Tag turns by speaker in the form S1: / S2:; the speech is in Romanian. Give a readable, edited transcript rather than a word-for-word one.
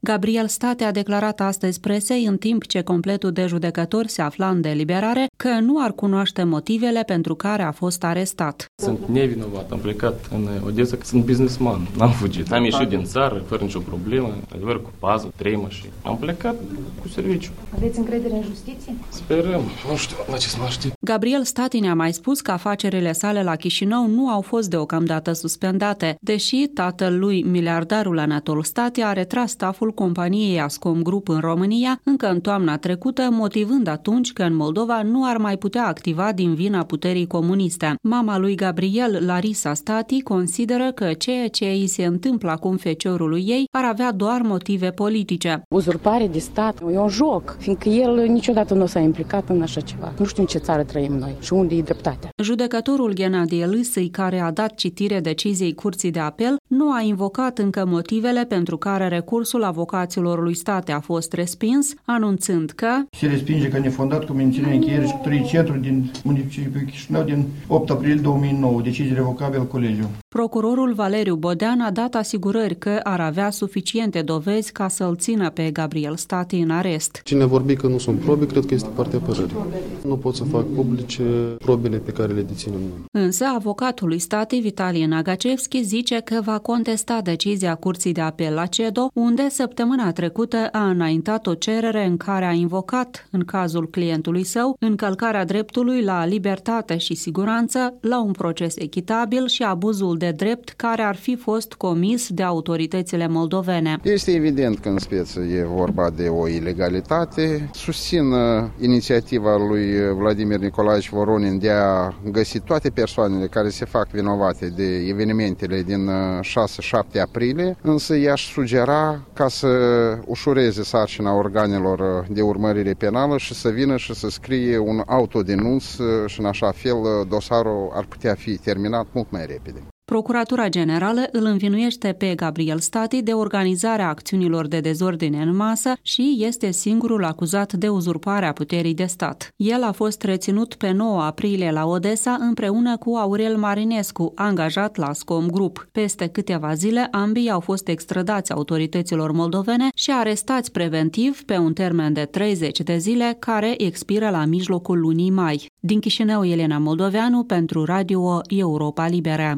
S1: Gabriel State a declarat astăzi presei, în timp ce completul de judecători se afla în deliberare, că nu ar cunoaște motivele pentru care a fost arestat.
S2: Sunt nevinovat, am plecat în Odessa, că sunt businessman, n-am fugit. Am ieșit din țară, fără nicio problemă, adevăr, cu pază, 3 mașini. Am plecat cu serviciu.
S3: Aveți încredere în justiție?
S2: Sperăm, nu știu la ce să mă aștept.
S1: Gabriel State ne-a mai spus că afacerile sale la Chișinău nu au fost deocamdată suspendate, deși tatăl lui, miliardarul Anatol State, a retras staful companiei Ascom Group în România încă în toamna trecută, motivând atunci că în Moldova nu ar mai putea activa din vina puterii comuniste. Mama lui Gabriel, Larisa Stati, consideră că ceea ce îi se întâmplă acum feciorului ei ar avea doar motive politice.
S4: Uzurpare de stat e un joc, fiindcă el niciodată nu s-a implicat în așa ceva. Nu știu în ce țară trăim noi și unde e dreptatea.
S1: Judecătorul Ghenadie Lâsâi, care a dat citire deciziei Curții de Apel, nu a invocat încă motivele pentru care recursul avocaților lui State a fost respins, anunțând că
S5: se respinge ca nefondat cu mențiunea încheierii și centru din municipiul Chișinău din 8 aprilie 2009, decizie revocabilă colegiu.
S1: Procurorul Valeriu Bodean a dat asigurări că ar avea suficiente dovezi ca să-l țină pe Gabriel State în arest.
S6: Cine vorbi că nu sunt probe, cred că este partea apărării. Nu pot să fac publice probele pe care le deținem noi.
S1: Însă, avocatul lui State, Vitalie Nagacevski, zice că va contesta decizia Curții de Apel la CEDO, unde săptămâna trecută a înaintat o cerere în care a invocat, în cazul clientului său, încălcarea dreptului la libertate și siguranță, la un proces echitabil și abuzul de drept care ar fi fost comis de autoritățile moldovene.
S7: Este evident că în speță e vorba de o ilegalitate. Susțin inițiativa lui Vladimir Nicolaevici Voronin de a găsi toate persoanele care se fac vinovate de evenimentele din 6-7 aprilie, însă i-aș sugera ca să ușureze sarcina organelor de urmărire penală și să vină și să scrie un autodenunț și în așa fel dosarul ar putea fi terminat mult mai repede.
S1: Procuratura Generală îl învinuiește pe Gabriel State de organizarea acțiunilor de dezordine în masă și este singurul acuzat de uzurparea puterii de stat. El a fost reținut pe 9 aprilie la Odessa împreună cu Aurel Marinescu, angajat la Ascom Group. Peste câteva zile, ambii au fost extradați autorităților moldovene și arestați preventiv pe un termen de 30 de zile, care expiră la mijlocul lunii mai. Din Chișinău, Elena Moldoveanu pentru Radio Europa Liberă.